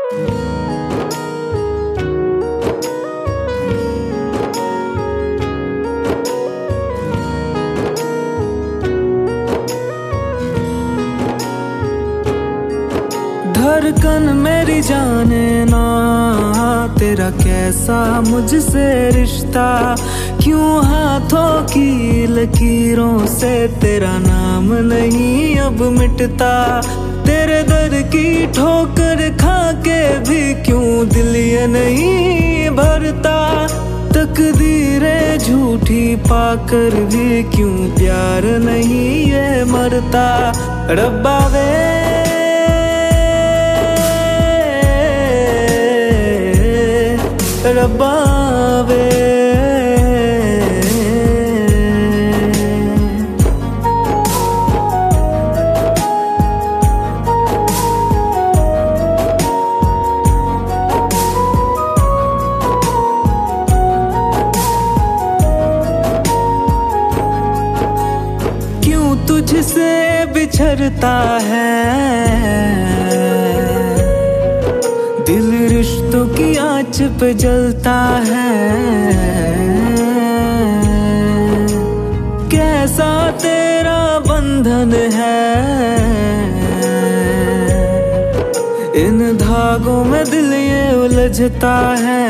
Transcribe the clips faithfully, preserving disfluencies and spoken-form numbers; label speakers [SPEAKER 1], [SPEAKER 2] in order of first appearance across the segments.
[SPEAKER 1] धड़कन मेरी जाने ना तेरा कैसा मुझसे रिश्ता, क्यों हाथों की लकीरों से तेरा नाम नहीं अब मिटता। तेरे दर की ठोकर खा के भी क्यों दिल ये नहीं भरता। तकदीरें झूठी पाकर भी क्यों प्यार नहीं ये मरता। रब्बा वे रब्बा वे क्यों तुझसे बिछड़ता है दिल, रिश्तों की आँच पे जलता है। कैसा तेरा बंधन है, इन धागों में दिल ये उलझता है।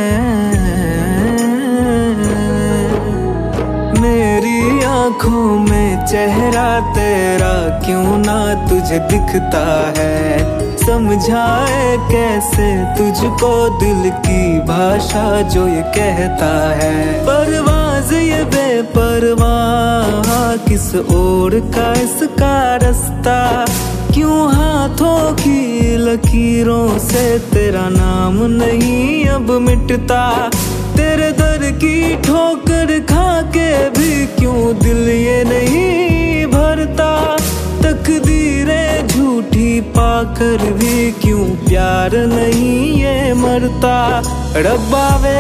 [SPEAKER 1] मेरी आँखों में चेहरा तेरा क्यों ना तुझे दिखता है। समझाए कैसे तुझको दिल की भाषा जो ये कहता है। परवाज़ ये बेपरवाह किस ओर का इसका रास्ता, क्यों हाथों की लकीरों से तेरा नाम नहीं अब मिटता। तेरे दर की ठोकर खा के भी क्यों दिल ये नहीं भरता। तकदीरें झूठी पाकर भी क्यों प्यार नहीं ये मरता। रब्बा वे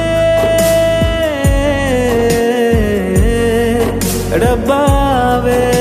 [SPEAKER 1] रब्बा वे